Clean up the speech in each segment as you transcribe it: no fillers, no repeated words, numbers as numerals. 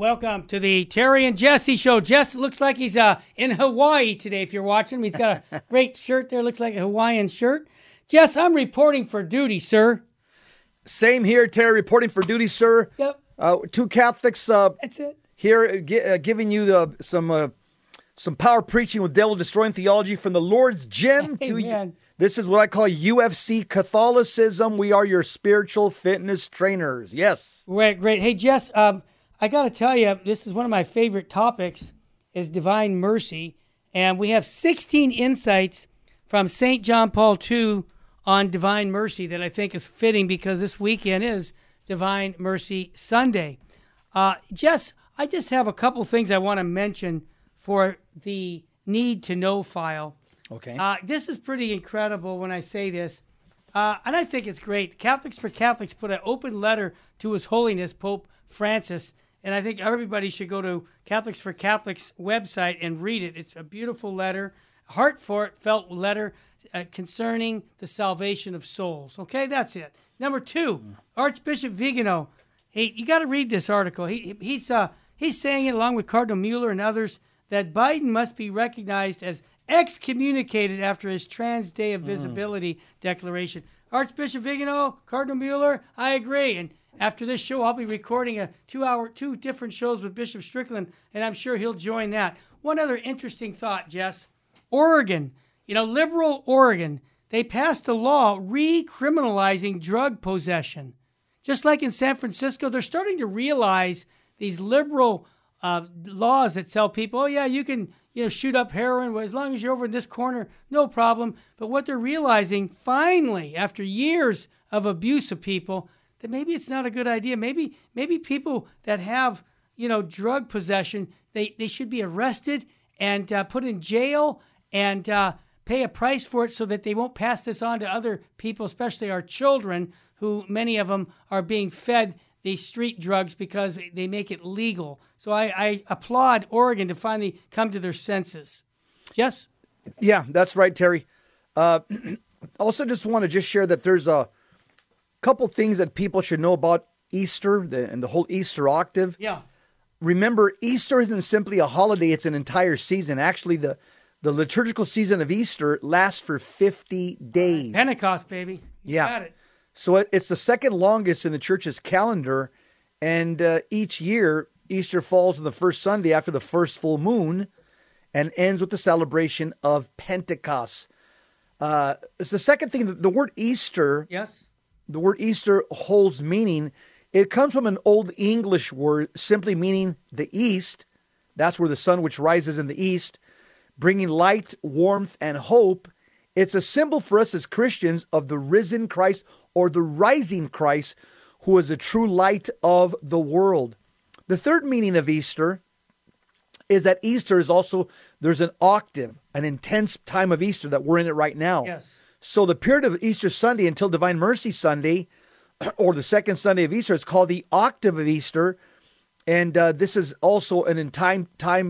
Welcome to the Terry and Jesse Show. Jess looks like he's in Hawaii today, if you're watching him. He's got a great shirt there, looks like a Hawaiian shirt. Jess, I'm reporting for duty, sir. Same here, Terry, reporting for duty, sir. Yep. Two Catholics That's it. here giving you some power preaching with devil-destroying theology from the Lord's Gym. Amen. This is what I call UFC Catholicism. We are your spiritual fitness trainers. Yes. Great. Hey, Jess, I got to tell you, this is one of my favorite topics, is divine mercy. And we have 16 insights from St. John Paul II on divine mercy that I think is fitting because this weekend is Divine Mercy Sunday. Jess, I just have a couple things I want to mention for the Need to Know file. Okay. This is pretty incredible when I say this, and I think it's great. Catholics for Catholics put an open letter to His Holiness Pope Francis, and I think everybody should go to Catholics for Catholics website and read it. It's a beautiful letter, heartfelt letter concerning the salvation of souls. Okay, that's it. Number two, Archbishop Vigano. Hey, you got to read this article. He's saying it along with Cardinal Mueller and others that Biden must be recognized as excommunicated after his Trans Day of Visibility declaration. Archbishop Vigano, Cardinal Mueller, I agree. And after this show, I'll be recording two different shows with Bishop Strickland, and I'm sure he'll join that. One other interesting thought, Jess. Oregon, liberal Oregon, they passed a law recriminalizing drug possession. Just like in San Francisco, they're starting to realize these liberal laws that tell people, oh yeah, you can shoot up heroin as long as you're over in this corner, no problem. But what they're realizing finally, after years of abuse of people, that maybe it's not a good idea. Maybe people that have drug possession, they should be arrested and put in jail and pay a price for it so that they won't pass this on to other people, especially our children, who many of them are being fed these street drugs because they make it legal. So I applaud Oregon to finally come to their senses. Yes? Yeah, that's right, Terry. Also just want to share that there's a couple things that people should know about Easter and the whole Easter octave. Yeah. Remember, Easter isn't simply a holiday, it's an entire season. Actually, the liturgical season of Easter lasts for 50 days. Pentecost, baby. You got it. So it's the second longest in the church's calendar, and each year, Easter falls on the first Sunday after the first full moon and ends with the celebration of Pentecost. It's the second thing, the word Easter. Yes. The word Easter holds meaning. It comes from an Old English word simply meaning the east. That's where the sun which rises in the east, bringing light, warmth, and hope. It's a symbol for us as Christians of the risen Christ or the rising Christ, who is the true light of the world. The third meaning of Easter is that Easter is also, there's an octave, an intense time of Easter that we're in it right now. Yes. So the period of Easter Sunday until Divine Mercy Sunday, or the second Sunday of Easter, is called the octave of Easter. And this is also a time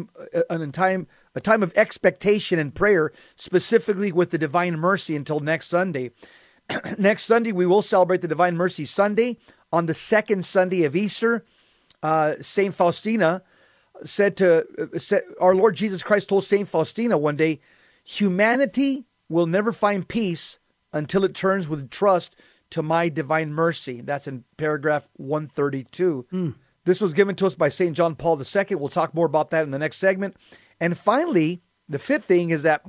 of expectation and prayer, specifically with the Divine Mercy until next Sunday. Next Sunday, we will celebrate the Divine Mercy Sunday. On the second Sunday of Easter, St. Faustina said our Lord Jesus Christ told St. Faustina one day, humanity will never find peace until it turns with trust to my divine mercy. That's in paragraph 132. This was given to us by St. John Paul II. We'll talk more about that in the next segment. And finally, the fifth thing is that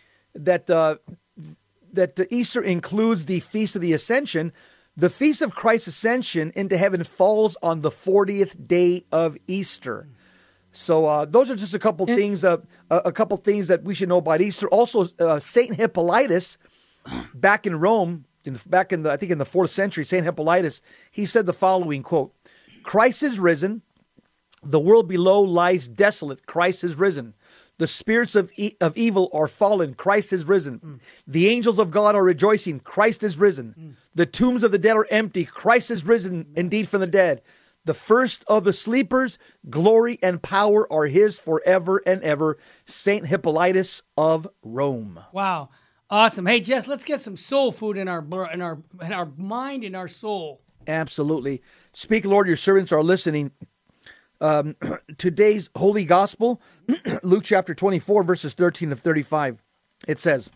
Easter includes the Feast of the Ascension. The Feast of Christ's Ascension into heaven falls on the 40th day of Easter. So those are just a couple things that we should know about Easter. Also, Saint Hippolytus, back in Rome, I think in the 4th century, Saint Hippolytus, he said the following, quote, Christ is risen. The world below lies desolate. Christ is risen. The spirits of evil are fallen. Christ is risen. The angels of God are rejoicing. Christ is risen. The tombs of the dead are empty. Christ is risen indeed from the dead. The first of the sleepers, glory and power are his forever and ever. Saint Hippolytus of Rome. Wow. Awesome. Hey, Jess, let's get some soul food in our mind and our soul. Absolutely. Speak, Lord, your servants are listening. today's Holy Gospel, Luke chapter 24, verses 13 to 35. It says,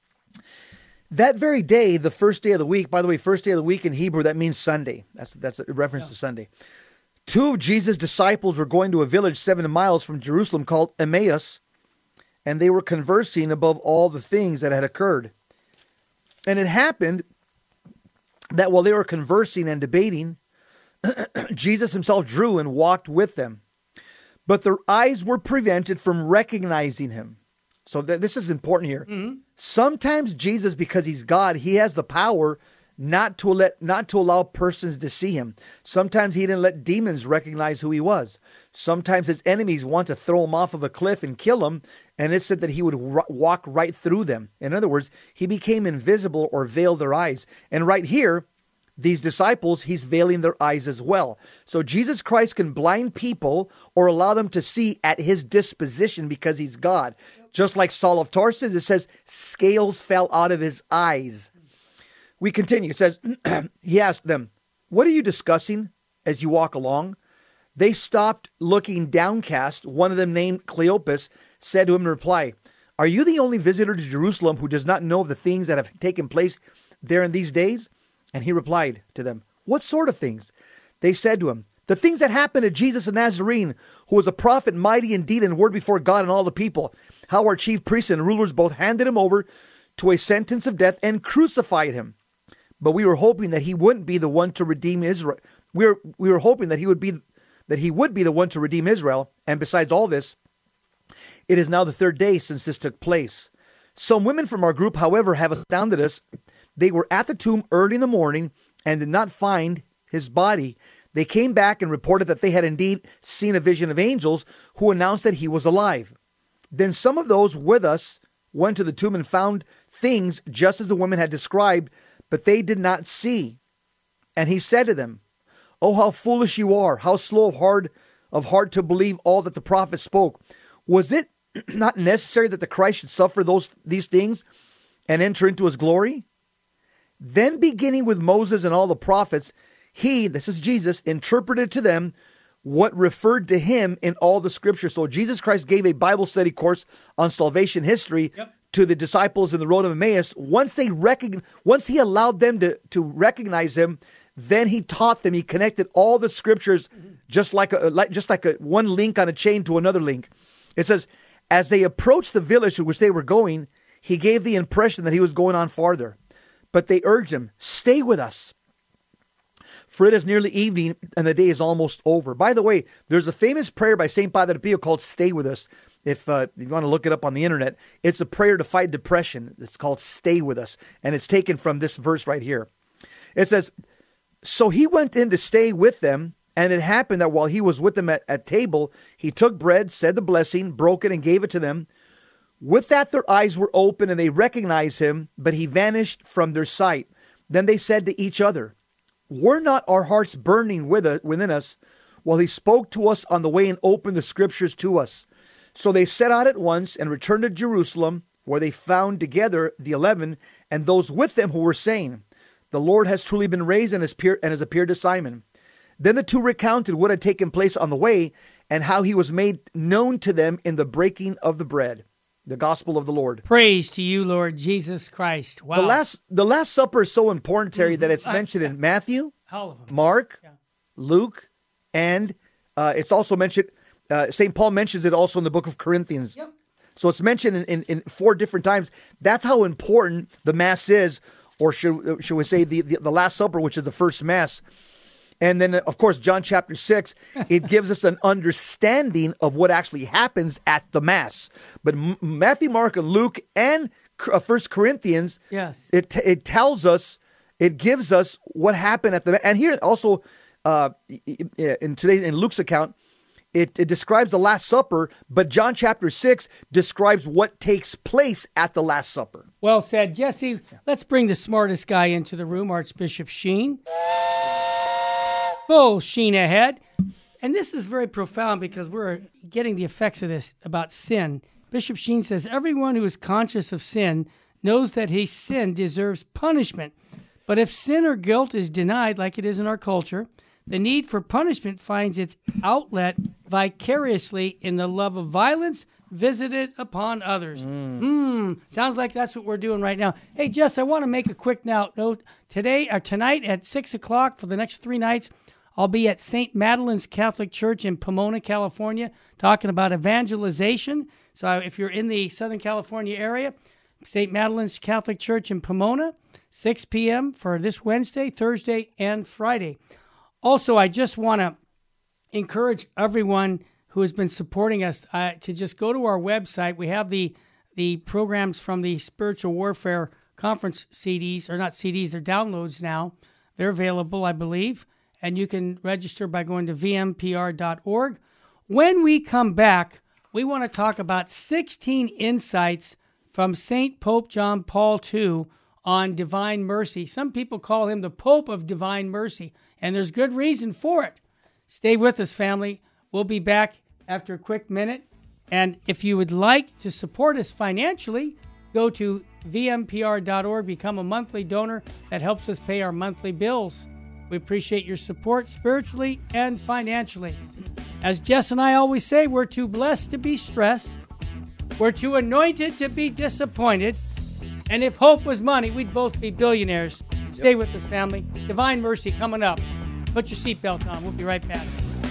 that very day, the first day of the week, by the way, first day of the week in Hebrew, that means Sunday. That's a reference to Sunday. Two of Jesus' disciples were going to a village 7 miles from Jerusalem called Emmaus, and they were conversing above all the things that had occurred. And it happened that while they were conversing and debating, Jesus himself drew and walked with them. But their eyes were prevented from recognizing him. So this is important here. Mm-hmm. Sometimes Jesus, because he's God, he has the power not to allow persons to see him. Sometimes he didn't let demons recognize who he was. Sometimes his enemies want to throw him off of a cliff and kill him, and it said that he would walk right through them. In other words, he became invisible or veiled their eyes. And right here, these disciples, he's veiling their eyes as well. So Jesus Christ can blind people or allow them to see at his disposition because he's God. Just like Saul of Tarsus, it says scales fell out of his eyes. We continue. It says, he asked them, what are you discussing as you walk along? They stopped looking downcast. One of them, named Cleopas, said to him in reply, are you the only visitor to Jerusalem who does not know of the things that have taken place there in these days? And he replied to them, what sort of things? They said to him, the things that happened to Jesus the Nazarene, who was a prophet, mighty in deed and word before God and all the people, how our chief priests and rulers both handed him over to a sentence of death and crucified him. But we were hoping that he wouldn't be the one to redeem Israel. We were hoping that he would be the one to redeem Israel. And besides all this, it is now the 3rd day since this took place. Some women from our group, however, have astounded us. They were at the tomb early in the morning and did not find his body. They came back and reported that they had indeed seen a vision of angels who announced that he was alive. Then some of those with us went to the tomb and found things just as the women had described, but they did not see. And he said to them, oh, how foolish you are, how slow of heart to believe all that the prophets spoke. Was it not necessary that the Christ should suffer these things and enter into his glory? Then beginning with Moses and all the prophets, he, this is Jesus, interpreted to them what referred to him in all the scriptures. So Jesus Christ gave a Bible study course on salvation history to the disciples in the road of Emmaus. Once he allowed them to recognize him, then he taught them. He connected all the scriptures just like a one link on a chain to another link. It says, as they approached the village to which they were going, he gave the impression that he was going on farther. But they urged him, stay with us, for it is nearly evening and the day is almost over. By the way, there's a famous prayer by St. Padre Pio called Stay With Us. If you want to look it up on the internet, it's a prayer to fight depression. It's called Stay With Us. And it's taken from this verse right here. It says, so he went in to stay with them. And it happened that while he was with them at table, he took bread, said the blessing, broke it, and gave it to them. With that, their eyes were open and they recognized him, but he vanished from their sight. Then they said to each other, were not our hearts burning within us while he spoke to us on the way and opened the scriptures to us? So they set out at once and returned to Jerusalem, where they found together the 11 and those with them who were saying, the Lord has truly been raised and has appeared to Simon. Then the two recounted what had taken place on the way and how he was made known to them in the breaking of the bread. The gospel of the Lord. Praise to you, Lord Jesus Christ. Wow. The Last Supper is so important, Terry, that it's mentioned in Matthew, Mark, Luke, and it's also mentioned, St. Paul mentions it also in the book of Corinthians. Yep. So it's mentioned in 4 different times. That's how important the Mass is, or should we say the Last Supper, which is the first Mass. And then, of course, John chapter 6, it gives us an understanding of what actually happens at the Mass. But Matthew, Mark, and Luke, and 1 Corinthians, yes, it tells us, it gives us what happened at the. And here also, in Luke's account, it describes the Last Supper, but John chapter 6 describes what takes place at the Last Supper. Well said, Jesse. Let's bring the smartest guy into the room, Archbishop Sheen. Full sheen ahead. And this is very profound because we're getting the effects of this about sin. Bishop Sheen says, everyone who is conscious of sin knows that his sin deserves punishment. But if sin or guilt is denied, like it is in our culture, the need for punishment finds its outlet vicariously in the love of violence visited upon others. Sounds like that's what we're doing right now. Hey, Jess, I want to make a quick note. Tonight at 6 o'clock for the next 3 nights, I'll be at St. Madeline's Catholic Church in Pomona, California, talking about evangelization. So if you're in the Southern California area, St. Madeline's Catholic Church in Pomona, 6 p.m. for this Wednesday, Thursday, and Friday. Also, I just want to encourage everyone who has been supporting us to just go to our website. We have the programs from the Spiritual Warfare Conference CDs, or not CDs, they're downloads now. They're available, I believe, and you can register by going to vmpr.org. When we come back, we want to talk about 16 insights from St. Pope John Paul II on divine mercy. Some people call him the Pope of Divine Mercy, and there's good reason for it. Stay with us, family. We'll be back after a quick minute. And if you would like to support us financially, go to vmpr.org, become a monthly donor. That helps us pay our monthly bills. We appreciate your support spiritually and financially. As Jess and I always say, we're too blessed to be stressed. We're too anointed to be disappointed. And if hope was money, we'd both be billionaires. Stay with us, family. Divine Mercy coming up. Put your seatbelt on. We'll be right back.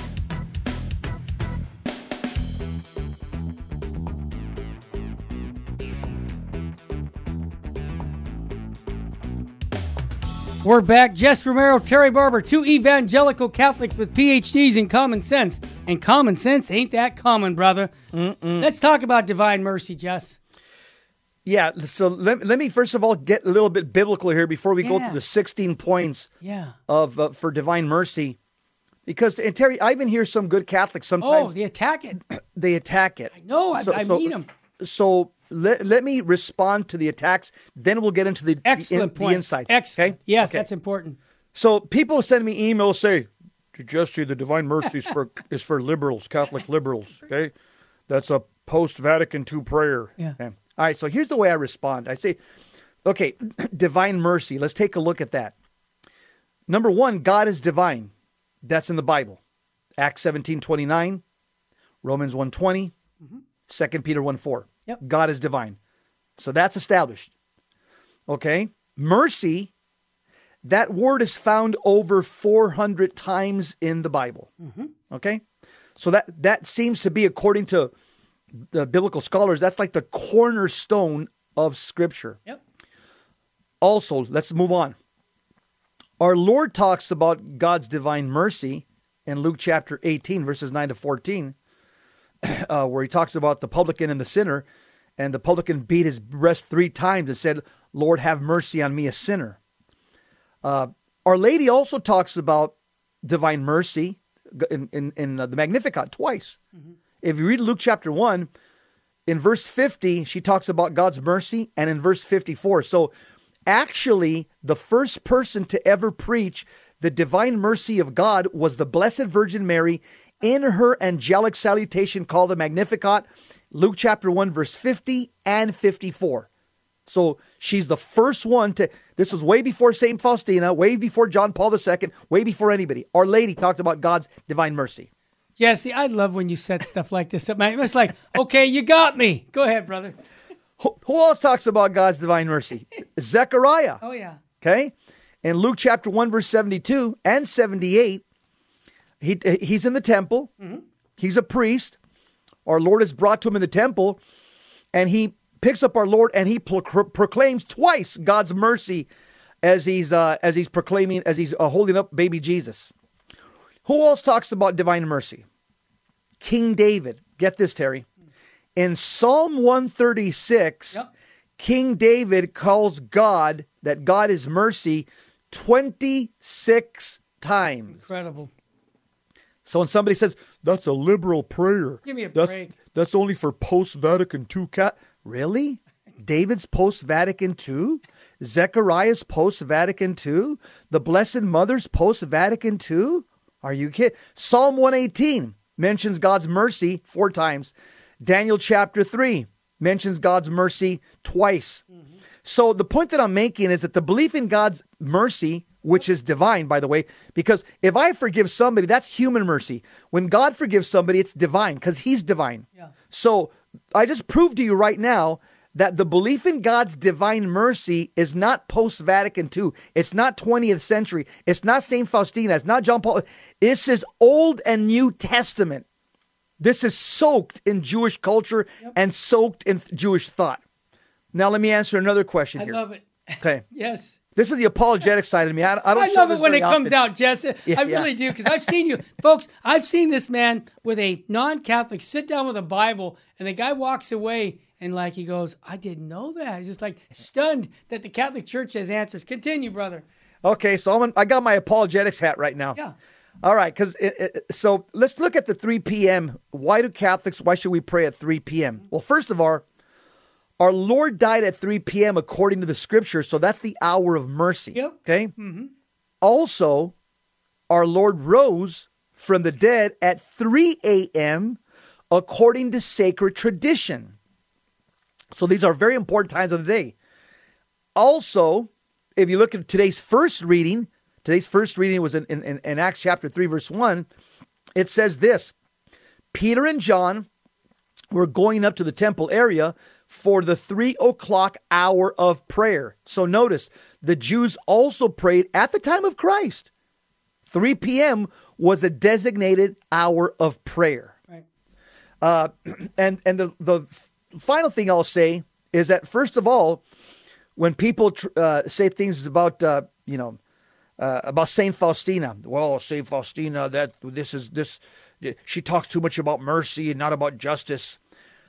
We're back. Jess Romero, Terry Barber, 2 evangelical Catholics with PhDs in common sense. And common sense ain't that common, brother. Let's talk about divine mercy, Jess. Yeah, so let me first of all get a little bit biblical here before we go through the 16 points of for divine mercy. Because, and Terry, I even hear some good Catholics sometimes. Oh, they attack it. They attack it. I know, I meet them. So let me respond to the attacks, then we'll get into the insight. Excellent. Okay? Yes, okay. That's important. So people send me emails, say, Jesse, the divine mercy is for liberals, Catholic liberals, okay? That's a post-Vatican II prayer. Yeah. Okay. All right, so here's the way I respond. I say, okay, divine mercy, let's take a look at that. Number one, God is divine. That's in the Bible. Acts 17:29, Romans 1:20, 2 Peter 1:4. Yep. God is divine. So that's established. Okay. Mercy, that word is found over 400 times in the Bible. Okay. So that seems to be, according to the biblical scholars, that's like the cornerstone of Scripture. Yep. Also, let's move on. Our Lord talks about God's divine mercy in Luke chapter 18, verses 9 to 14, where he talks about the publican and the sinner, and the publican beat his breast 3 times and said, Lord, have mercy on me, a sinner. Our Lady also talks about divine mercy in the Magnificat twice. If you read Luke chapter 1, in verse 50, she talks about God's mercy, and in verse 54. So actually, the first person to ever preach the divine mercy of God was the Blessed Virgin Mary in her angelic salutation called the Magnificat, Luke chapter 1, verse 50 and 54. So she's the first one to, this was way before St. Faustina, way before John Paul II, way before anybody. Our Lady talked about God's divine mercy. Jesse, I love when you set stuff like this up, man. It's like, okay, you got me. Go ahead, brother. Who else talks about God's divine mercy? Zechariah. Oh, yeah. Okay. In Luke chapter 1, verse 72 and 78, he's in the temple. He's a priest. Our Lord is brought to him in the temple, and he picks up our Lord and he proclaims twice God's mercy as he's proclaiming, as he's holding up baby Jesus. Who else talks about divine mercy? King David. Get this, Terry. In Psalm 136, King David calls God, that God is mercy, 26 times. Incredible. So when somebody says, that's a liberal prayer. Give me a break. That's only for post-Vatican II. Really? David's post-Vatican II? Zechariah's post-Vatican II? The Blessed Mother's post-Vatican II? Are you kidding? Psalm 118 mentions God's mercy 4 times. Daniel chapter 3 mentions God's mercy twice. So the point that I'm making is that the belief in God's mercy which is divine, by the way, because if I forgive somebody, that's human mercy. When God forgives somebody, it's divine because he's divine. Yeah. So I just proved to you right now that the belief in God's divine mercy is not post-Vatican II. It's not 20th century. It's not St. Faustina. It's not John Paul. This is Old and New Testament. This is soaked in Jewish culture and soaked in Jewish thought. Now, let me answer another question here. I love it. Okay. Yes. This is the apologetic side of me. I don't love it when it comes out, Jess. Yeah, I really do, because I've seen you. Folks, I've seen this man with a non-Catholic sit down with a Bible, and the guy walks away, and like he goes, I didn't know that. He's just like stunned that the Catholic Church has answers. Continue, brother. Okay, so I got my apologetics hat right now. Yeah. All right, so let's look at the 3 p.m. Why should we pray at 3 p.m.? Well, first of all, our Lord died at 3 p.m. according to the scripture, so that's the hour of mercy. Yep. Okay? Mm-hmm. Also, our Lord rose from the dead at 3 a.m. according to sacred tradition. So these are very important times of the day. Also, if you look at today's first reading was in Acts chapter 3, verse 1. It says this: Peter and John were going up to the temple area for the 3 o'clock hour of prayer. So notice, the Jews also prayed at the time of Christ. 3 p.m. was a designated hour of prayer. Right. And the final thing I'll say is that, first of all, when people say things about Saint Faustina, well, Saint Faustina, she talks too much about mercy and not about justice.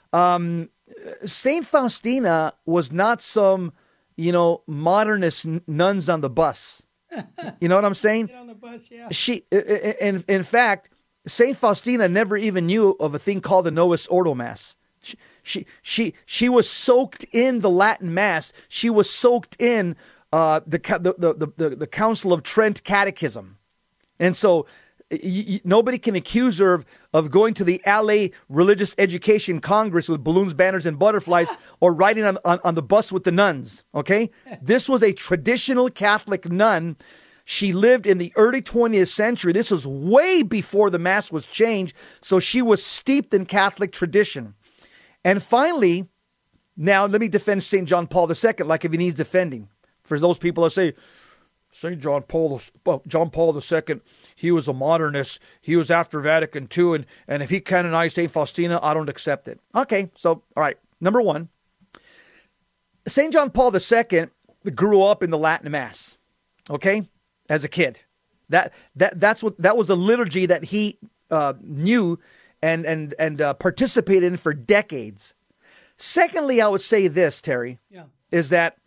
Saint Faustina was not some, modernist nuns on the bus. You know what I'm saying? Get on the bus, yeah. In fact, Saint Faustina never even knew of a thing called the Novus Ordo Mass. She was soaked in the Latin Mass. She was soaked in the Council of Trent Catechism, and so nobody can accuse her of going to the LA Religious Education Congress with balloons, banners, and butterflies, or riding on the bus with the nuns. Okay, this was a traditional Catholic nun. She lived in the early 20th century. This was way before the Mass was changed, so she was steeped in Catholic tradition. And finally, now let me defend St. John Paul II, like if he needs defending. For those people that say, St. John Paul II, he was a modernist. He was after Vatican II, and if he canonized St. Faustina, I don't accept it. Okay, so, all right. Number one, St. John Paul II grew up in the Latin Mass, okay, as a kid. That was the liturgy that he knew and participated in for decades. Secondly, I would say this, Terry, is that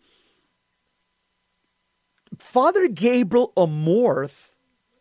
Father Gabriel Amorth,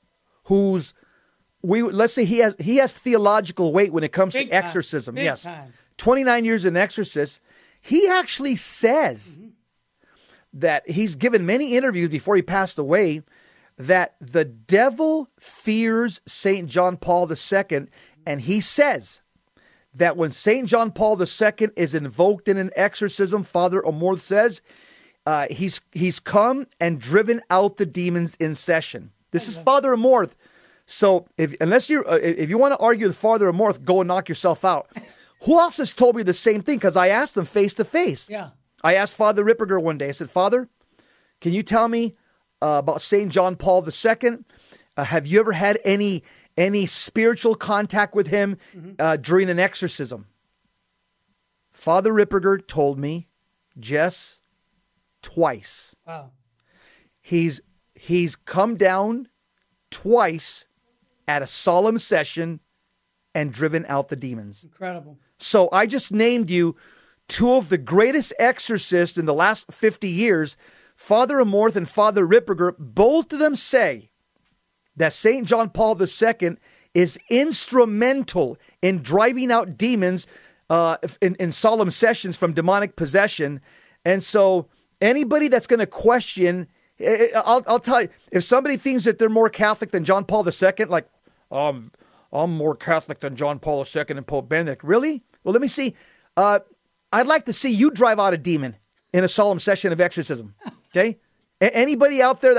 let's say he has theological weight when it comes to exorcism. Yes, 29 years in exorcist. He actually says that he's given many interviews before he passed away that the devil fears St. John Paul II, and he says that when St. John Paul II is invoked in an exorcism, Father Amorth says, he's come and driven out the demons in session. This is Father Amorth. So if you want to argue with Father Amorth, go and knock yourself out. Who else has told me the same thing? Because I asked them face to face. Yeah. I asked Father Ripperger one day. I said, Father, can you tell me about St. John Paul II? Have you ever had any spiritual contact with him during an exorcism? Father Ripperger told me, Jess, twice. Wow. He's come down twice at a solemn session and driven out the demons. Incredible. So I just named you two of the greatest exorcists in the last 50 years. Father Amorth and Father Ripperger, both of them say that St. John Paul II is instrumental in driving out demons in solemn sessions from demonic possession. And so anybody that's going to question, I'll tell you, if somebody thinks that they're more Catholic than John Paul II, like, I'm more Catholic than John Paul II and Pope Benedict. Really? Well, let me see. I'd like to see you drive out a demon in a solemn session of exorcism. Okay? Anybody out there that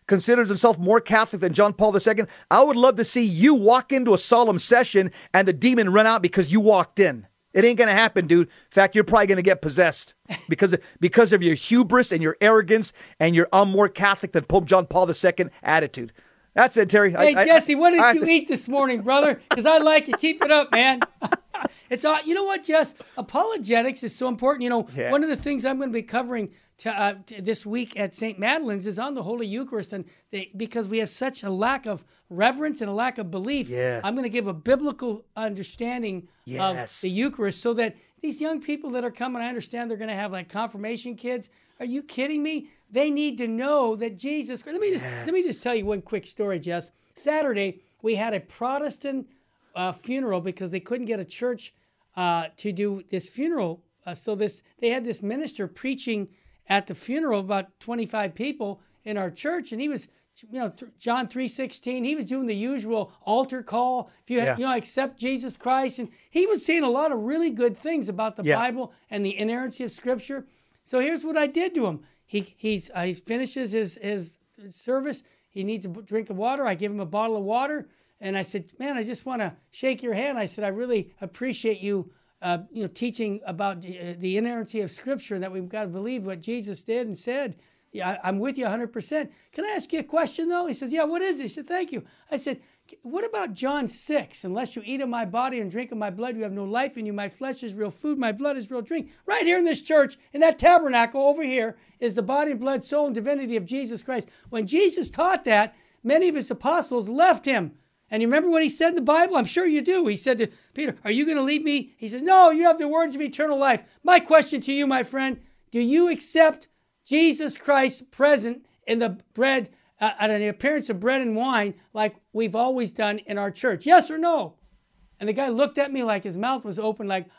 considers himself more Catholic than John Paul II, I would love to see you walk into a solemn session and the demon run out because you walked in. It ain't going to happen, dude. In fact, you're probably going to get possessed because of your hubris and your arrogance and your I'm more Catholic than Pope John Paul II attitude. That's it, Terry. Hey, Jesse, what did you eat this morning, brother? Because I like it. Keep it up, man. It's all, you know what, Jess? Apologetics is so important. You know, one of the things I'm going to be covering this week at St. Madeline's is on the Holy Eucharist, and because we have such a lack of reverence and a lack of belief, I'm going to give a biblical understanding of the Eucharist so that these young people that are coming, I understand they're going to have like confirmation kids. Are you kidding me? They need to know that Jesus. Let me just tell you one quick story, Jess. Saturday we had a Protestant funeral because they couldn't get a church to do this funeral. They had this minister preaching at the funeral, about 25 people in our church, and he was, John 3:16. He was doing the usual altar call. If you accept Jesus Christ, and he was saying a lot of really good things about the Bible and the inerrancy of Scripture. So here's what I did to him. He finishes his service. He needs a drink of water. I give him a bottle of water, and I said, "Man, I just want to shake your hand." I said, "I really appreciate you." Teaching about the inerrancy of Scripture, that we've got to believe what Jesus did and said. Yeah, I'm with you 100%. Can I ask you a question, though? He says, yeah, what is it? He said, thank you. I said, what about John 6? Unless you eat of my body and drink of my blood, you have no life in you. My flesh is real food. My blood is real drink. Right here in this church, in that tabernacle over here, is the body, blood, soul, and divinity of Jesus Christ. When Jesus taught that, many of his apostles left him. And you remember what he said in the Bible? I'm sure you do. He said to Peter, are you going to leave me? He says, no, you have the words of eternal life. My question to you, my friend, do you accept Jesus Christ present in the bread, at an appearance of bread and wine like we've always done in our church? Yes or no? And the guy looked at me like his mouth was open like,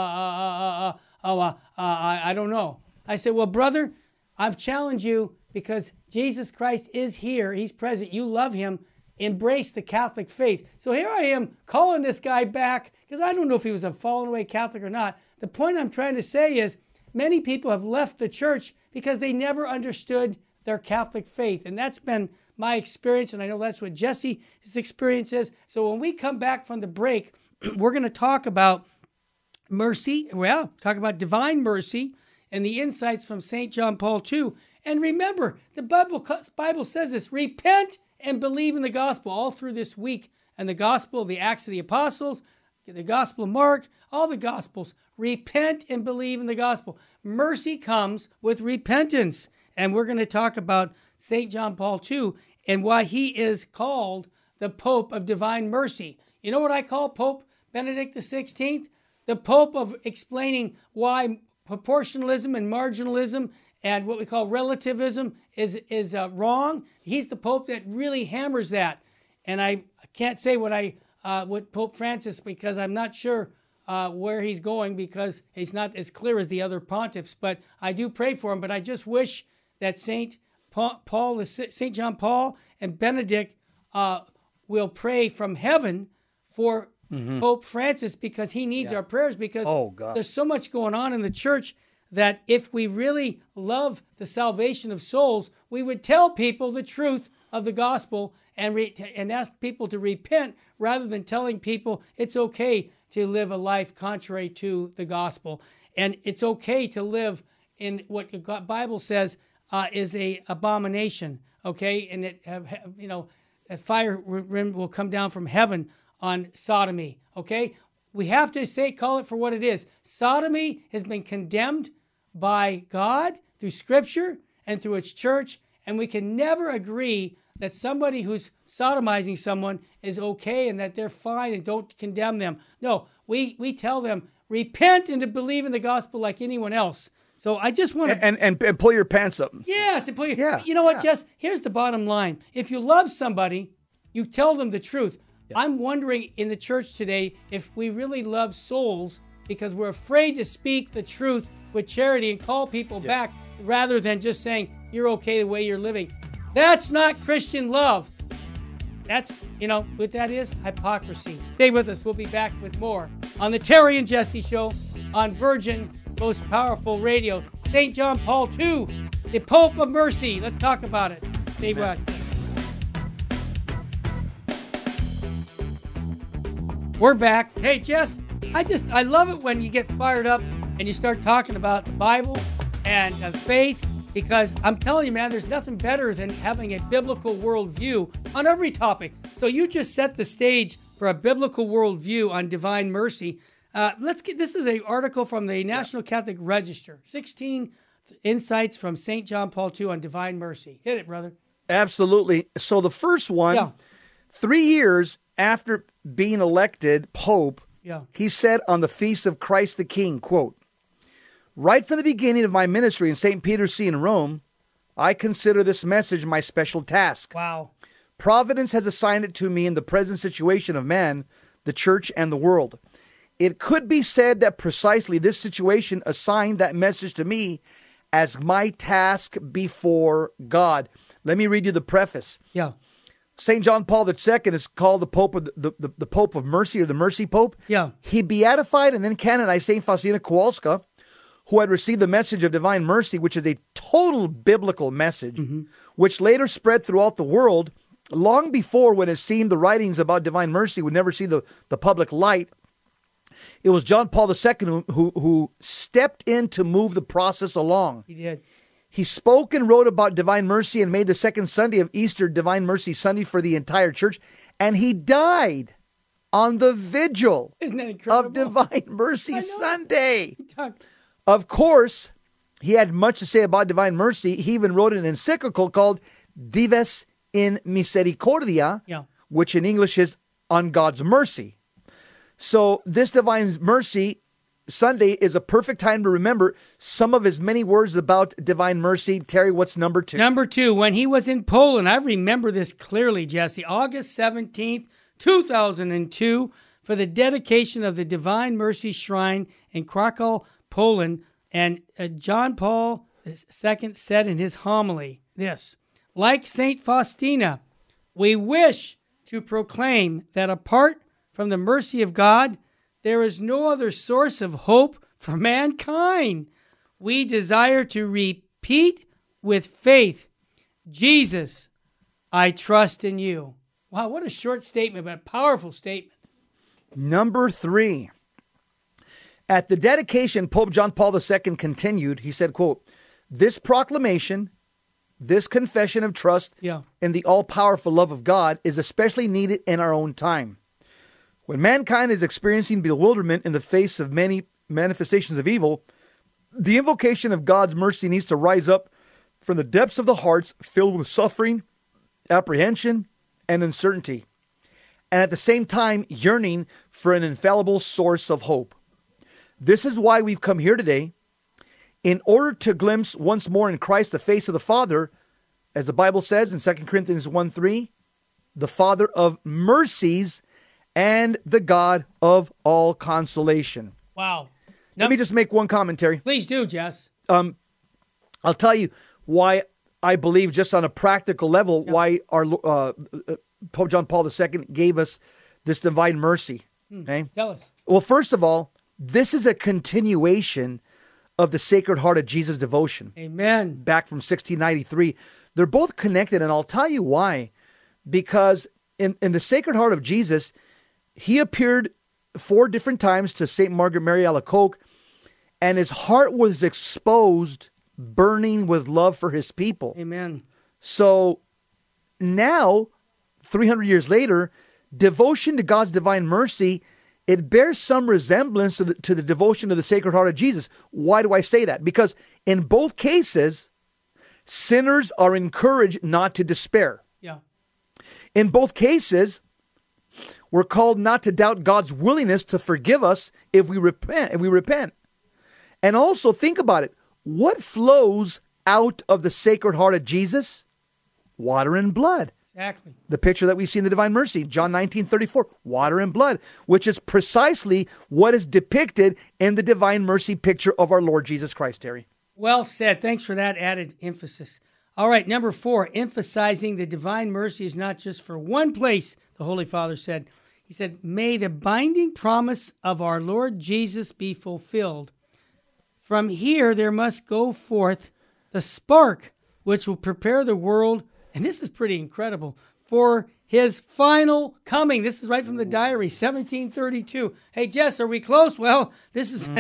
I don't know. I said, well, brother, I've challenged you because Jesus Christ is here. He's present. You love him. Embrace the Catholic faith. So here I am calling this guy back because I don't know if he was a fallen away Catholic or not. The point I'm trying to say is many people have left the church because they never understood their Catholic faith. And that's been my experience, and I know that's what Jesse's experience is. So when we come back from the break, we're going to talk about mercy. Well, talk about divine mercy and the insights from St. John Paul II. And remember, the Bible says this, repent and believe in the gospel all through this week. And the gospel, the Acts of the Apostles, the Gospel of Mark, all the Gospels. Repent and believe in the gospel. Mercy comes with repentance. And we're going to talk about St. John Paul II and why he is called the Pope of Divine Mercy. You know what I call Pope Benedict XVI? The Pope of explaining why proportionalism and marginalism and what we call relativism is wrong. He's the Pope that really hammers that. And I can't say what Pope Francis, because I'm not sure where he's going, because he's not as clear as the other pontiffs. But I do pray for him. But I just wish that St. John Paul and Benedict will pray from heaven for Pope Francis, because he needs our prayers, because there's so much going on in the church that if we really love the salvation of souls, we would tell people the truth of the gospel and ask people to repent, rather than telling people it's okay to live a life contrary to the gospel. And it's okay to live in what the Bible says is a abomination, okay? And a fire will come down from heaven on sodomy, okay? We have to call it for what it is. Sodomy has been condemned by God through Scripture and through its church, and we can never agree that somebody who's sodomizing someone is okay and that they're fine, and don't condemn them. No, we tell them, repent and to believe in the gospel like anyone else. So I just want to... And pull your pants up. Yes, and pull your... You know what, Jess? Here's the bottom line. If you love somebody, you tell them the truth. I'm wondering in the church today if we really love souls because we're afraid to speak the truth with charity and call people back, rather than just saying, you're okay the way you're living. That's not Christian love. That's, what that is? Hypocrisy. Stay with us. We'll be back with more on the Terry and Jesse Show on Virgin Most Powerful Radio. St. John Paul II, the Pope of Mercy. Let's talk about it. Stay with us. We're back. Hey, Jess, I love it when you get fired up and you start talking about the Bible and faith, because I'm telling you, man, there's nothing better than having a biblical worldview on every topic. So you just set the stage for a biblical worldview on divine mercy. This is an article from the National Catholic Register, 16 insights from St. John Paul II on divine mercy. Hit it, brother. Absolutely. So the first one, 3 years after being elected Pope, he said on the Feast of Christ the King, quote, "Right from the beginning of my ministry in St. Peter's See in Rome, I consider this message my special task. Wow. Providence has assigned it to me in the present situation of man, the church, and the world. It could be said that precisely this situation assigned that message to me as my task before God." Let me read you the preface. Yeah. St. John Paul II is called the Pope of the Pope of Mercy, or the Mercy Pope. Yeah. He beatified and then canonized St. Faustina Kowalska, who had received the message of divine mercy, which is a total biblical message, which later spread throughout the world long before, when it seemed the writings about divine mercy would never see the public light. It was John Paul II who stepped in to move the process along. He did. He spoke and wrote about divine mercy and made the second Sunday of Easter Divine Mercy Sunday for the entire church. And he died on the vigil Isn't that incredible? of Divine Mercy Sunday. Of course, he had much to say about divine mercy. He even wrote an encyclical called Dives in Misericordia, which in English is On God's Mercy. So this Divine Mercy Sunday is a perfect time to remember some of his many words about divine mercy. Terry, what's number 2? Number 2, when he was in Poland, I remember this clearly, Jesse, August 17th, 2002, for the dedication of the Divine Mercy Shrine in Krakow, Poland. And John Paul II said in his homily this: "Like St. Faustina, we wish to proclaim that apart from the mercy of God, there is no other source of hope for mankind. We desire to repeat with faith, Jesus, I trust in you." Wow, what a short statement, but a powerful statement. Number 3. At the dedication, Pope John Paul II continued, he said, quote, "This proclamation, this confession of trust in the all-powerful love of God is especially needed in our own time. When mankind is experiencing bewilderment in the face of many manifestations of evil, the invocation of God's mercy needs to rise up from the depths of the hearts filled with suffering, apprehension, and uncertainty, and at the same time yearning for an infallible source of hope. This is why we've come here today, in order to glimpse once more in Christ the face of the Father, as the Bible says in 2 Corinthians 1:3, the Father of mercies and the God of all consolation." Wow. Let me just make one commentary. Please do, Jess. I'll tell you why I believe, just on a practical level, why our Pope John Paul II gave us this divine mercy. Okay? Tell us. Well, first of all, this is a continuation of the Sacred Heart of Jesus devotion. Amen. Back from 1693. They're both connected, and I'll tell you why. Because in the Sacred Heart of Jesus, he appeared 4 different times to St. Margaret Mary Alacoque, and his heart was exposed, burning with love for his people. Amen. So now, 300 years later, devotion to God's divine mercy, it bears some resemblance to the devotion to the Sacred Heart of Jesus. Why do I say that? Because in both cases, sinners are encouraged not to despair. Yeah. In both cases, we're called not to doubt God's willingness to forgive us if we repent. And also think about it. What flows out of the Sacred Heart of Jesus? Water and blood. Exactly. The picture that we see in the Divine Mercy, John 19:34, water and blood, which is precisely what is depicted in the Divine Mercy picture of our Lord Jesus Christ, Terry. Well said. Thanks for that added emphasis. All right, number 4, emphasizing the divine mercy is not just for one place, the Holy Father said. He said, "May the binding promise of our Lord Jesus be fulfilled. From here there must go forth the spark which will prepare the world," and this is pretty incredible, "for his final coming. This is right from the diary, 1732. Hey, Jess, are we close? Well, this is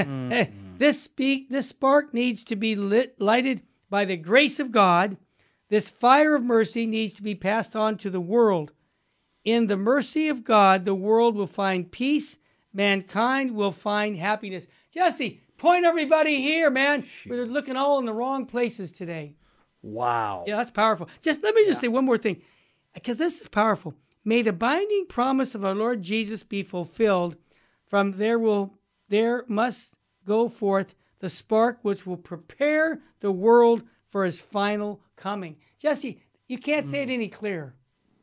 this spark needs to be lighted by the grace of God. This fire of mercy needs to be passed on to the world. In the mercy of God, the world will find peace. Mankind will find happiness. Jesse, point everybody here, man. We're looking all in the wrong places today. Wow. Yeah, that's powerful. Let me say one more thing, because this is powerful. May the binding promise of our Lord Jesus be fulfilled. From there must go forth the spark which will prepare the world for his final coming. Jesse, you can't say it any clearer.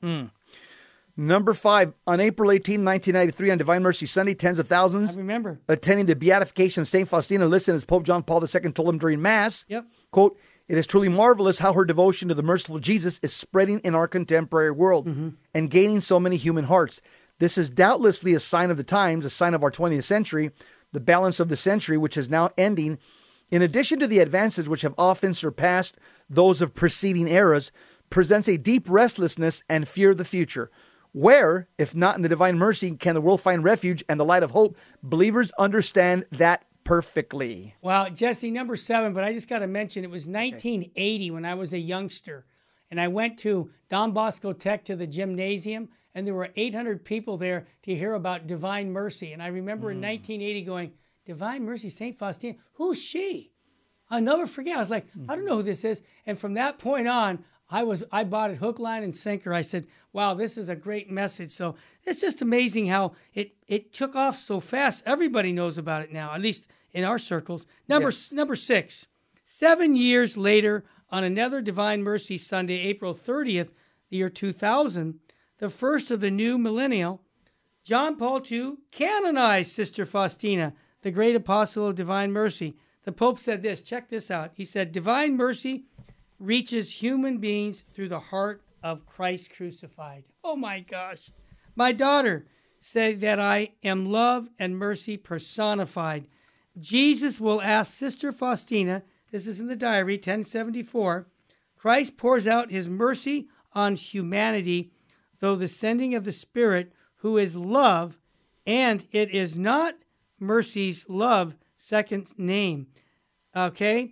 Number 5, on April 18, 1993, on Divine Mercy Sunday, tens of thousands I remember attending the beatification of St. Faustina listened as Pope John Paul II told him during Mass, quote, "It is truly marvelous how her devotion to the merciful Jesus is spreading in our contemporary world and gaining so many human hearts. This is doubtlessly a sign of the times, a sign of our 20th century, the balance of the century, which is now ending. In addition to the advances which have often surpassed those of preceding eras, presents a deep restlessness and fear of the future. Where, if not in the divine mercy, can the world find refuge and the light of hope? Believers understand that perfectly." Wow, Jesse, number 7, but I just got to mention it was 1980 when I was a youngster, and I went to Don Bosco Tech to the gymnasium, and there were 800 people there to hear about Divine Mercy. And I remember in 1980 going, Divine Mercy, St. Faustina, who's she? I'll never forget. I was like, I don't know who this is. And from that point on, I bought it hook, line, and sinker. I said, wow, this is a great message. So it's just amazing how it took off so fast. Everybody knows about it now, at least in our circles. Number 6, 7 years later, on another Divine Mercy Sunday, April 30th, the year 2000, the first of the new millennial, John Paul II canonized Sister Faustina, the great apostle of Divine Mercy. The Pope said this, check this out. He said, Divine Mercy reaches human beings through the heart of Christ crucified. Oh my gosh. My daughter said that I am love and mercy personified. Jesus will ask Sister Faustina, this is in the diary, 1074, Christ pours out his mercy on humanity, though the sending of the Spirit, who is love, and it is not mercy's love, second name. Okay?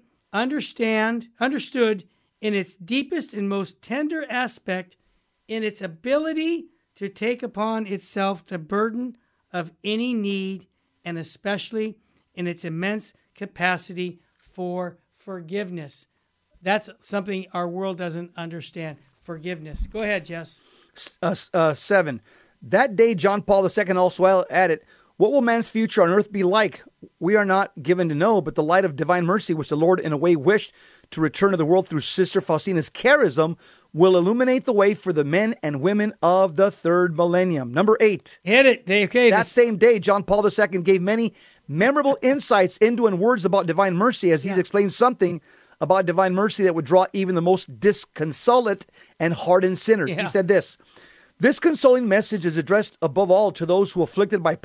Understood in its deepest and most tender aspect, in its ability to take upon itself the burden of any need, and especially in its immense capacity for forgiveness. That's something our world doesn't understand, forgiveness. Go ahead, Jess. 7. That day, John Paul II also added, "What will man's future on earth be like? We are not given to know, but the light of divine mercy, which the Lord in a way wished to return to the world through Sister Faustina's charism, will illuminate the way for the men and women of the third millennium." Number 8. Hit it. That same day, John Paul II gave many memorable insights into and words about divine mercy as he's explained something about divine mercy that would draw even the most disconsolate and hardened sinners. He said this, "This consoling message is addressed above all to those who, afflicted by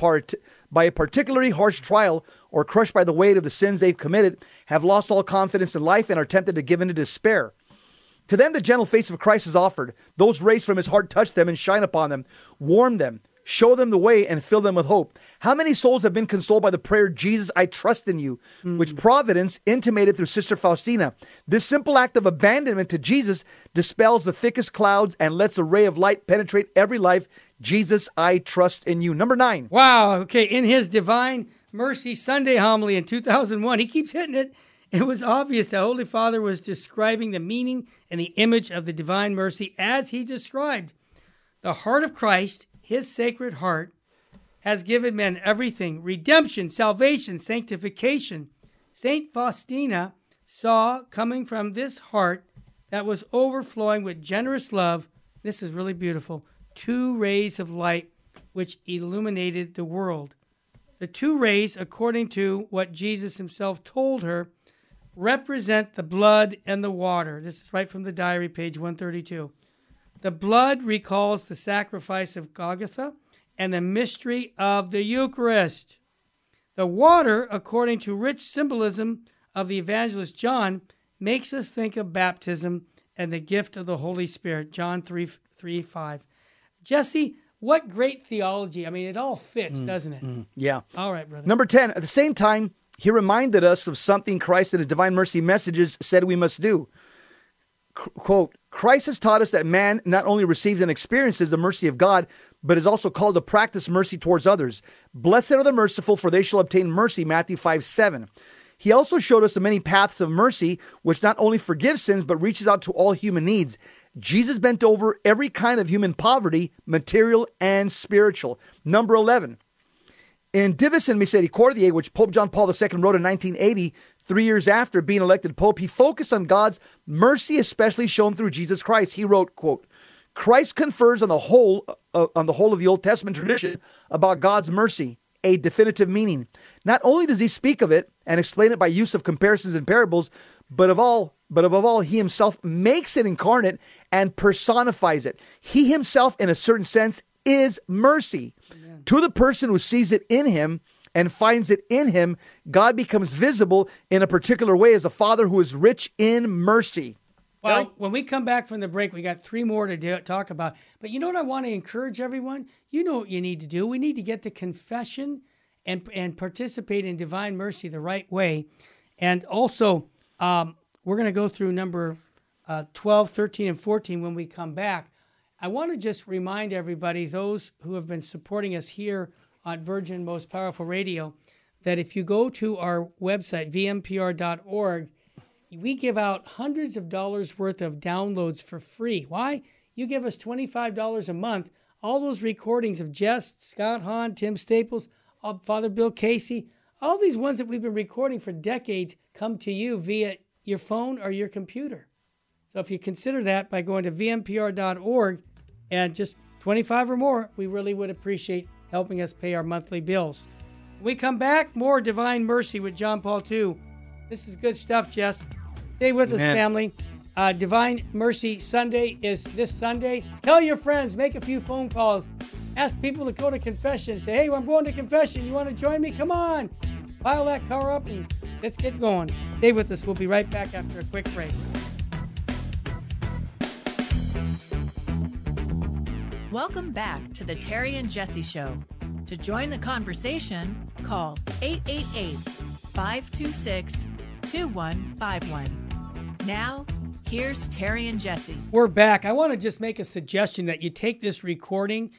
a particularly harsh trial or crushed by the weight of the sins they've committed, have lost all confidence in life and are tempted to give in to despair. To them the gentle face of Christ is offered. Those rays from his heart touch them and shine upon them, warm them, show them the way, and fill them with hope. How many souls have been consoled by the prayer, 'Jesus, I trust in you,' which Providence intimated through Sister Faustina. This simple act of abandonment to Jesus dispels the thickest clouds and lets a ray of light penetrate every life. 'Jesus, I trust in you.'" Number 9. Wow. Okay. In his Divine Mercy Sunday homily in 2001, he keeps hitting it. It was obvious the Holy Father was describing the meaning and the image of the Divine Mercy as he described. The heart of Christ, his sacred heart, has given men everything: redemption, salvation, sanctification. St. Faustina saw coming from this heart that was overflowing with generous love, this is really beautiful, 2 rays of light which illuminated the world. The 2 rays, according to what Jesus himself told her, represent the blood and the water. This is right from the diary, page 132. The blood recalls the sacrifice of Golgotha and the mystery of the Eucharist. The water, according to rich symbolism of the evangelist John, makes us think of baptism and the gift of the Holy Spirit, John 3:5. Jesse, what great theology. I mean, it all fits, doesn't it? Yeah. All right, brother. Number 10, at the same time, he reminded us of something Christ in his divine mercy messages said we must do. Quote, Christ has taught us that man not only receives and experiences the mercy of God, but is also called to practice mercy towards others. Blessed are the merciful, for they shall obtain mercy, Matthew 5:7. He also showed us the many paths of mercy, which not only forgives sins, but reaches out to all human needs. Jesus bent over every kind of human poverty, material and spiritual. Number 11, in Divis in Misericordiae, which Pope John Paul II wrote in 1980, 3 years after being elected Pope, he focused on God's mercy, especially shown through Jesus Christ. He wrote, quote, Christ confers on the whole of the Old Testament tradition about God's mercy a definitive meaning. Not only does he speak of it and explain it by use of comparisons and parables, but above all, he himself makes it incarnate and personifies it. He himself, in a certain sense, is mercy. Amen. To the person who sees it in him and finds it in him, God becomes visible in a particular way as a Father who is rich in mercy. Well, Okay? when we come back from the break, we got 3 more to talk about. But you know what I want to encourage everyone? You know what you need to do. We need to get the confession and participate in divine mercy the right way. And also, we're going to go through number 12, 13, and 14 when we come back. I want to just remind everybody, those who have been supporting us here on Virgin Most Powerful Radio, that if you go to our website, vmpr.org, we give out hundreds of dollars worth of downloads for free. Why? You give us $25 a month. All those recordings of Jess, Scott Hahn, Tim Staples, Father Bill Casey, all these ones that we've been recording for decades come to you via your phone or your computer. So if you consider that by going to vmpr.org and just 25 or more, we really would appreciate helping us pay our monthly bills. When we come back, more Divine Mercy with John Paul II. This is good stuff, Jess. Stay with us, family. Divine Mercy Sunday is this Sunday. Tell your friends, make a few phone calls. Ask people to go to confession. Say, hey, I'm going to confession. You want to join me? Come on. Pile that car up and let's get going. Stay with us. We'll be right back after a quick break. Welcome back to the Terry and Jesse Show. To join the conversation, call 888-526-2151. Now, here's Terry and Jesse. We're back. I want to just make a suggestion that you take this recording,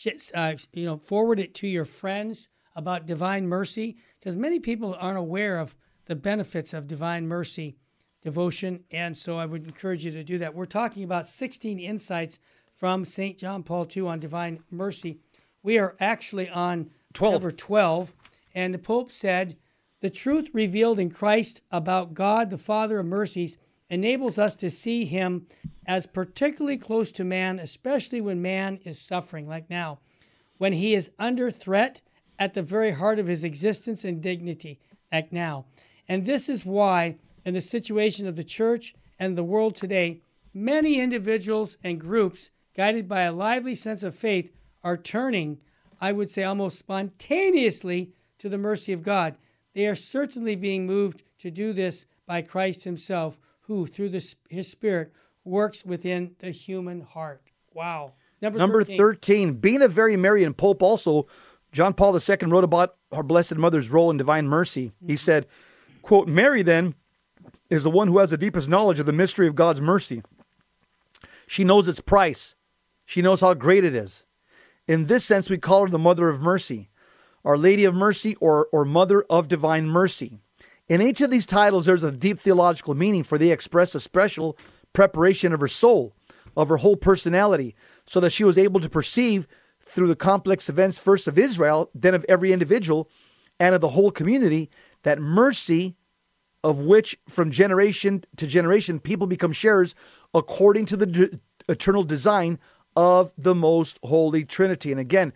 forward it to your friends about Divine Mercy, because many people aren't aware of the benefits of Divine Mercy devotion, and so I would encourage you to do that. We're talking about 16 insights from St. John Paul II on Divine Mercy. We are actually on 12. number 12, and the Pope said, the truth revealed in Christ about God, the Father of mercies, enables us to see him as particularly close to man, especially when man is suffering, like now, when he is under threat at the very heart of his existence and dignity, like now. And this is why, in the situation of the church and the world today, many individuals and groups, guided by a lively sense of faith, are turning, I would say almost spontaneously, to the mercy of God. They are certainly being moved to do this by Christ himself, who, through his Spirit, works within the human heart. Wow. Number 13. Being a very Marian Pope also, John Paul II wrote about our Blessed Mother's role in divine mercy. He said, quote, Mary, then, is the one who has the deepest knowledge of the mystery of God's mercy. She knows its price. She knows how great it is. In this sense, we call her the Mother of Mercy, Our Lady of Mercy, or Mother of Divine Mercy. In each of these titles, there's a deep theological meaning, for they express a special preparation of her soul, of her whole personality, so that she was able to perceive through the complex events first of Israel, then of every individual, and of the whole community, that mercy, of which from generation to generation people become sharers according to the eternal design of the most holy Trinity. And again,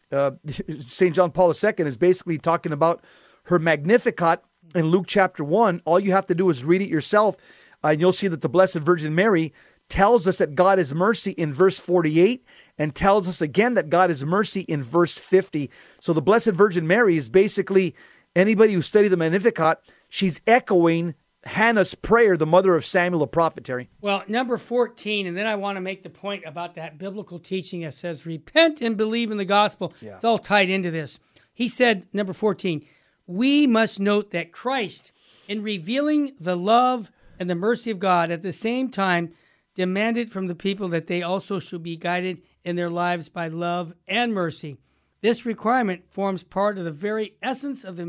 St. John Paul II is basically talking about her Magnificat in Luke chapter 1. All you have to do is read it yourself, and you'll see that the Blessed Virgin Mary tells us that God is mercy in verse 48, and tells us again that God is mercy in verse 50. So the Blessed Virgin Mary is basically, anybody who studied the Magnificat, she's echoing Hannah's prayer, the mother of Samuel the prophet, Terry. Well, number 14, and then I want to make the point about that biblical teaching that says, repent and believe in the gospel. Yeah. It's all tied into this. He said, number 14, we must note that Christ, in revealing the love and the mercy of God, at the same time demanded from the people that they also should be guided in their lives by love and mercy. This requirement forms part of the very essence of the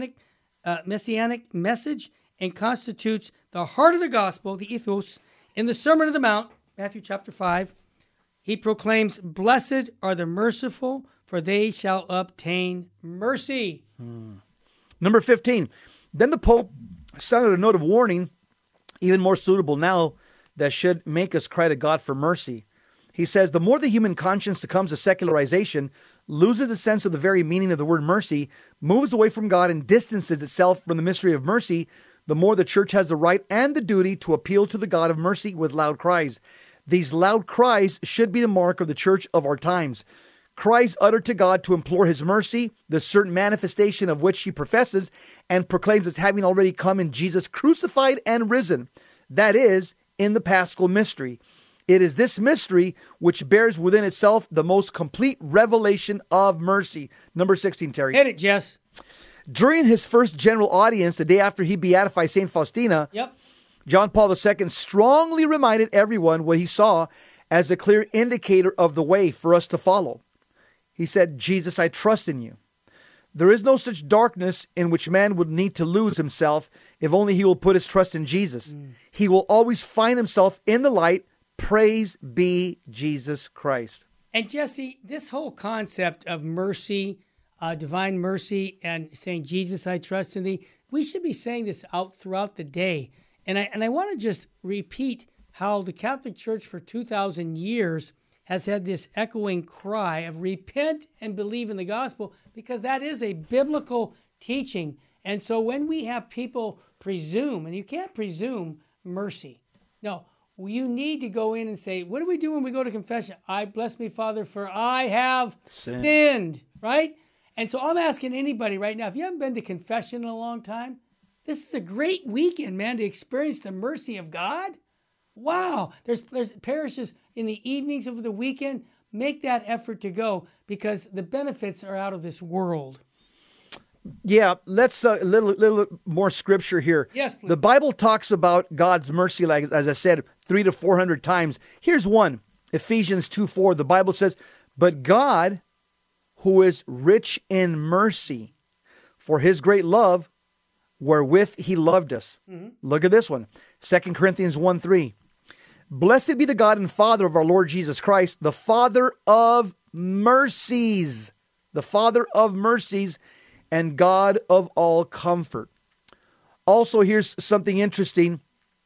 messianic message and constitutes the heart of the gospel, the ethos. In the Sermon on the Mount, Matthew chapter 5, he proclaims, blessed are the merciful, for they shall obtain mercy. Number 15, then the Pope sounded a note of warning, even more suitable now, that should make us cry to God for mercy. He says, the more the human conscience succumbs to secularization, loses the sense of the very meaning of the word mercy, moves away from God and distances itself from the mystery of mercy, the more the church has the right and the duty to appeal to the God of mercy with loud cries. These loud cries should be the mark of the church of our times. Cries uttered to God to implore his mercy, the certain manifestation of which he professes and proclaims as having already come in Jesus crucified and risen. That is, in the Paschal mystery. It is this mystery which bears within itself the most complete revelation of mercy. Number 16, Terry. Hit it, Jess. During his first general audience, the day after he beatified St. Faustina, John Paul II strongly reminded everyone what he saw as a clear indicator of the way for us to follow. He said, Jesus, I trust in you. There is no such darkness in which man would need to lose himself if only he will put his trust in Jesus. He will always find himself in the light. Praise be Jesus Christ. And Jesse, this whole concept of mercy, divine mercy, and saying, Jesus, I trust in thee, we should be saying this out throughout the day. And I want to just repeat how the Catholic Church for 2,000 years has had this echoing cry of repent and believe in the gospel, because that is a biblical teaching. And so when we have people presume, and you can't presume mercy. No, you need to go in and say, what do we do when we go to confession? I bless me, Father, for I have sinned, right? And so I'm asking anybody right now, if you haven't been to confession in a long time, this is a great weekend, man, to experience the mercy of God. Wow. There's parishes in the evenings of the weekend. Make that effort to go, because the benefits are out of this world. Yeah, let's a little more scripture here. Yes, please. The Bible talks about God's mercy, like as I said, 300 to 400 times. Here's one, Ephesians 2:4. The Bible says, but God, who is rich in mercy, for his great love, wherewith he loved us. Look at this one, 2 Corinthians 1:3. Blessed be the God and Father of our Lord Jesus Christ, the Father of mercies, the Father of mercies, and God of all comfort. Also, here's something interesting,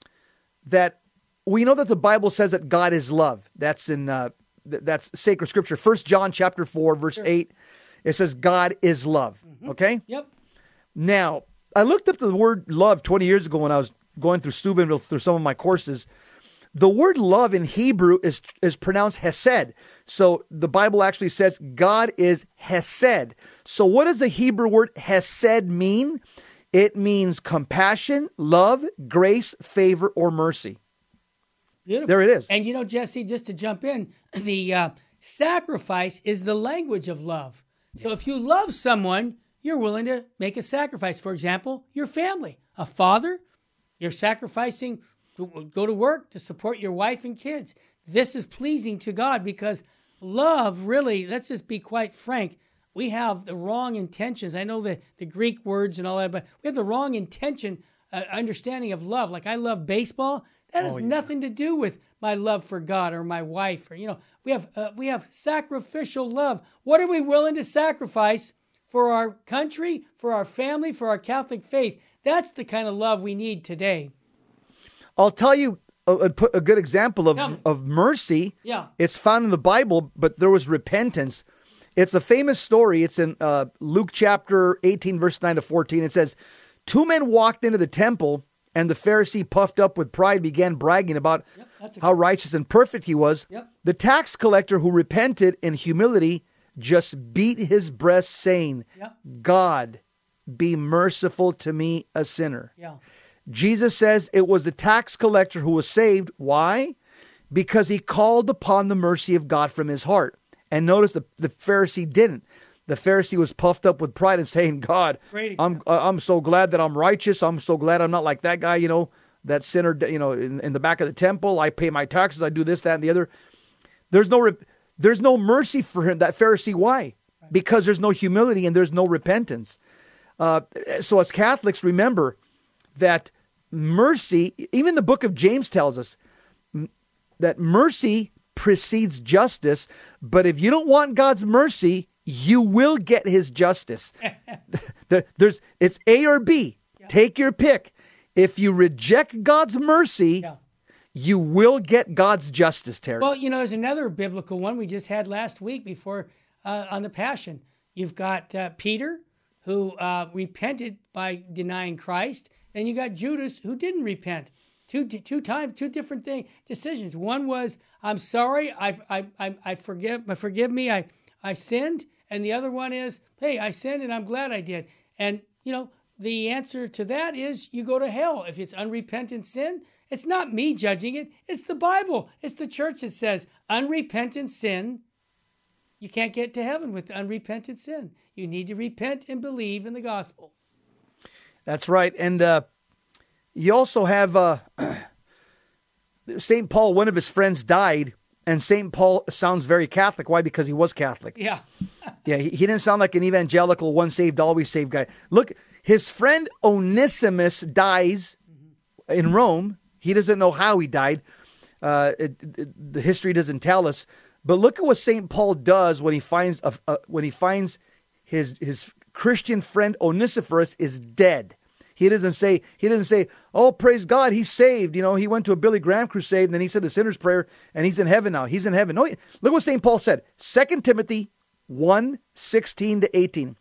that we know that the Bible says that God is love. That's in that's sacred scripture. 1 John chapter 4, verse 8. It says God is love. Okay? Yep. Now, I looked up the word love 20 years ago when I was going through Steubenville through some of my courses. The word love in Hebrew is pronounced hesed. So the Bible actually says God is hesed. So what does the Hebrew word hesed mean? It means compassion, love, grace, favor, or mercy. Beautiful. There it is. And Jesse, just to jump in, the sacrifice is the language of love. So if you love someone, you're willing to make a sacrifice. For example, your family. A father, you're sacrificing to go to work to support your wife and kids. This is pleasing to God, because love, really, let's just be quite frank, we have the wrong intentions. I know the Greek words and all that, but we have the wrong intention, understanding of love. Like, I love baseball. That has nothing to do with my love for God or my wife. Or we have sacrificial love. What are we willing to sacrifice for our country, for our family, for our Catholic faith? That's the kind of love we need today. I'll tell you a good example of mercy. Yeah. It's found in the Bible, but there was repentance. It's a famous story. It's in Luke chapter 18, verse 9 to 14. It says, 2 men walked into the temple, and the Pharisee, puffed up with pride, began bragging about how righteous and perfect he was. Yep. The tax collector, who repented in humility, just beat his breast, saying, God, be merciful to me, a sinner. Yeah. Jesus says it was the tax collector who was saved. Why? Because he called upon the mercy of God from his heart. And notice the Pharisee didn't. The Pharisee was puffed up with pride and saying, God, I'm so glad that I'm righteous. I'm so glad I'm not like that guy, that sinner, in the back of the temple. I pay my taxes. I do this, that, and the other. There's no mercy for him, that Pharisee. Why? Because there's no humility and there's no repentance. So as Catholics, remember that mercy, even the book of James tells us that mercy precedes justice. But if you don't want God's mercy, you will get his justice. It's A or B. Yeah. Take your pick. If you reject God's mercy, you will get God's justice, Terry. Well, there's another biblical one we just had last week before on the Passion. You've got Peter, who repented by denying Christ, and you got Judas, who didn't repent. Two different decisions. One was, I'm sorry, I forgive me, I sinned. And the other one is, hey, I sinned and I'm glad I did. And, the answer to that is you go to hell. If it's unrepentant sin, it's not me judging it. It's the Bible. It's the church that says unrepentant sin, you can't get to heaven with unrepentant sin. You need to repent and believe in the gospel. That's right. And you also have St. Paul, one of his friends died. And St. Paul sounds very Catholic. Why? Because he was Catholic. Yeah. Yeah, he didn't sound like an evangelical, once saved, always saved guy. Look, his friend Onesimus dies in Rome. He doesn't know how he died. The history doesn't tell us. But look at what St. Paul does when he finds his Christian friend Onesiphorus is dead. He doesn't say, oh, praise God, he's saved. He went to a Billy Graham crusade, and then he said the sinner's prayer, and he's in heaven now. He's in heaven. No, look what St. Paul said. 2 Timothy 1:16-18.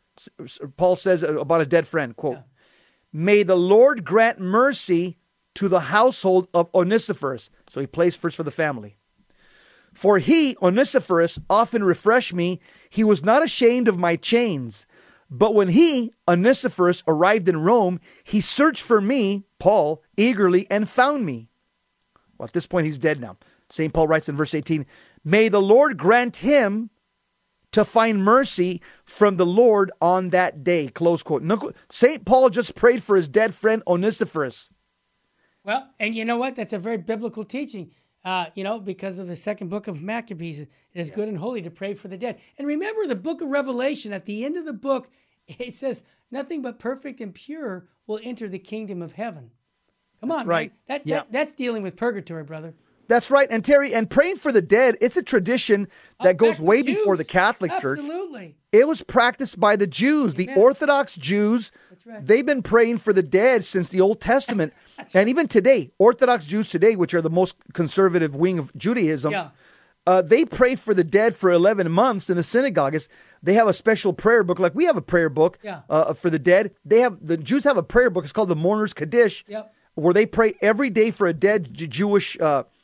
Paul says about a dead friend, quote, may the Lord grant mercy to the household of Onesiphorus. So he plays first for the family. For he, Onesiphorus, often refreshed me. He was not ashamed of my chains. But when he, Onesiphorus, arrived in Rome, he searched for me, Paul, eagerly and found me. Well, at this point, he's dead now. St. Paul writes in verse 18, may the Lord grant him to find mercy from the Lord on that day. Close quote. St. Paul just prayed for his dead friend Onesiphorus. Well, and you know what? That's a very biblical teaching. Because of the second book of Maccabees, it is good and holy to pray for the dead. And remember the book of Revelation, at the end of the book, it says, nothing but perfect and pure will enter the kingdom of heaven. Come on, right. Man. That's dealing with purgatory, brother. That's right. And Terry, and praying for the dead, it's a tradition that goes way before the Catholic Church. Absolutely. It was practiced by the Jews, the Orthodox Jews. That's right. They've been praying for the dead since the Old Testament. And even today, Orthodox Jews today, which are the most conservative wing of Judaism, they pray for the dead for 11 months in the synagogues. They have a special prayer book, like we have a prayer book for the dead. The Jews have a prayer book. It's called the Mourner's Kaddish, where they pray every day for a dead Jewish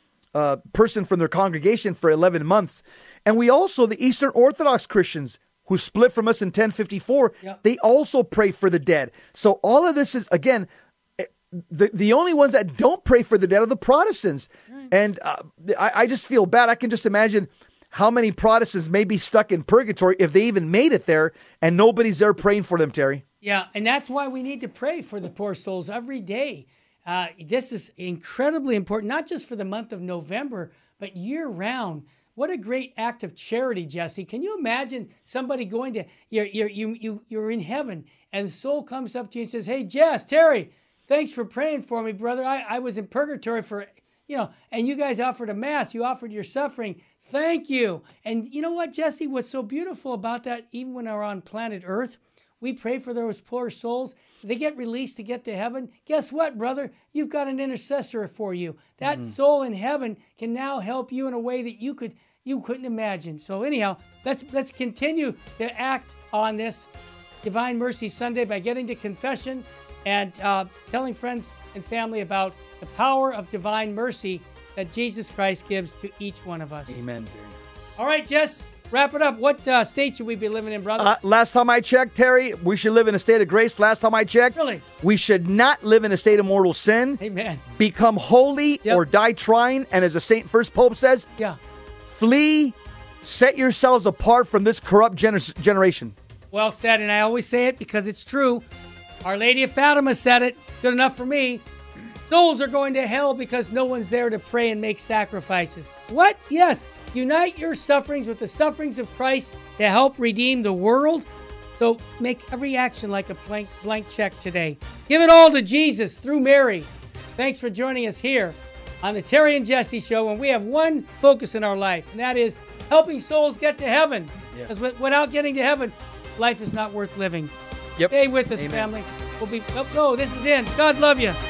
person from their congregation for 11 months. And we also, the Eastern Orthodox Christians who split from us in 1054, they also pray for the dead. So all of this is, again, the only ones that don't pray for the dead are the Protestants. Right. And I just feel bad. I can just imagine how many Protestants may be stuck in purgatory if they even made it there and nobody's there praying for them, Terry. Yeah, and that's why we need to pray for the poor souls every day. This is incredibly important, not just for the month of November, but year-round. What a great act of charity, Jesse. Can you imagine somebody going to, you're in heaven, and the soul comes up to you and says, hey, Jess, Terry, thanks for praying for me, brother. I was in purgatory for, and you guys offered a mass. You offered your suffering. Thank you. And you know what, Jesse? What's so beautiful about that, even when we're on planet Earth, we pray for those poor souls. They get released to get to heaven. Guess what, brother? You've got an intercessor for you. That soul in heaven can now help you in a way that you couldn't imagine. So anyhow, let's continue to act on this Divine Mercy Sunday by getting to confession and telling friends and family about the power of divine mercy that Jesus Christ gives to each one of us. Amen. All right, Jess, wrap it up. What state should we be living in, brother? Last time I checked, Terry, we should live in a state of grace. Last time I checked, Really? we should not live in a state of mortal sin. Amen. Become holy Yep. or die trying. And as the First Pope says, Yeah. flee, set yourselves apart from this corrupt generation. Well said, and I always say it because it's true. Our Lady of Fatima said it. Good enough for me. Souls are going to hell because no one's there to pray and make sacrifices. What? Yes. Unite your sufferings with the sufferings of Christ to help redeem the world. So make every action like a blank check today. Give it all to Jesus through Mary. Thanks for joining us here on the Terry and Jesse Show, and we have one focus in our life, and that is helping souls get to heaven. Because without getting to heaven, life is not worth living. Yep. Stay with us, Amen. family. We'll be. Oh, no, this is in. God love you.